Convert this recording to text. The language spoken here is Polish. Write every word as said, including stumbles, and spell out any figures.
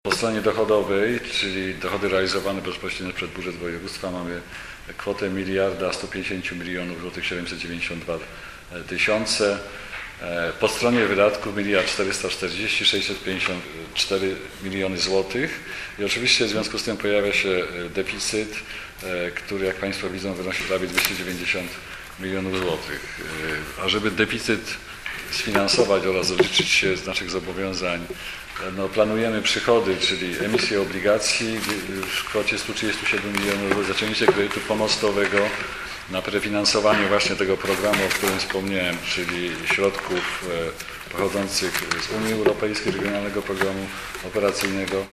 Po stronie dochodowej, czyli dochody realizowane bezpośrednio przez budżet województwa, mamy kwotę miliarda sto pięćdziesiąt milionów złotych siedemset dziewięćdziesiąt dwa tysiące. Po stronie wydatków miliard czterysta czterdzieści sześćset pięćdziesiąt cztery miliony złotych i oczywiście w związku z tym pojawia się deficyt, który jak Państwo widzą wynosi prawie dwieście dziewięćdziesiąt milionów złotych. A żeby deficyt sfinansować oraz rozliczyć się z naszych zobowiązań, no, planujemy przychody, czyli emisję obligacji w kwocie stu trzydziestu siedmiu milionów, zaciągnięcie kredytu pomostowego na prefinansowanie właśnie tego programu, o którym wspomniałem, czyli środków pochodzących z Unii Europejskiej, Regionalnego Programu Operacyjnego.